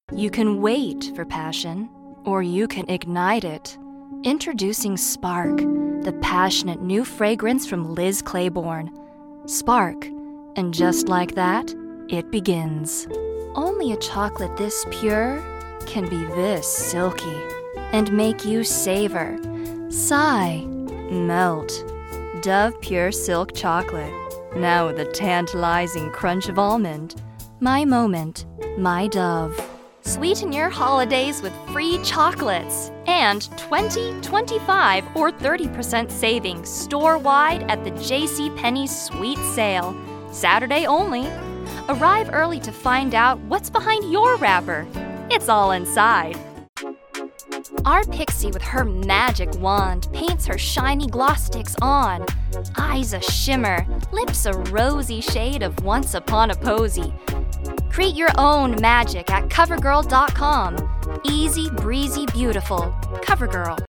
You can wait for passion, or you can ignite it. Introducing Spark, the passionate new fragrance from Liz Claiborne. Spark, and just like that, it begins. Only a chocolate this pure can be this silky and make you savor, sigh, melt. Dove Pure Silk Chocolate, now with a tantalizing crunch of almond. My moment, my Dove. Sweeten your holidays with free chocolates and 20, 25, or 30% savings store-wide at the JCPenney Sweet Sale. Saturday only. Arrive early to find out what's behind your wrapper. It's all inside. Our Pixie with her magic wand paints her shiny gloss sticks on. Eyes a shimmer, lips a rosy shade of Once Upon a Posy. Create your own magic at CoverGirl.com. Easy, breezy, beautiful. CoverGirl.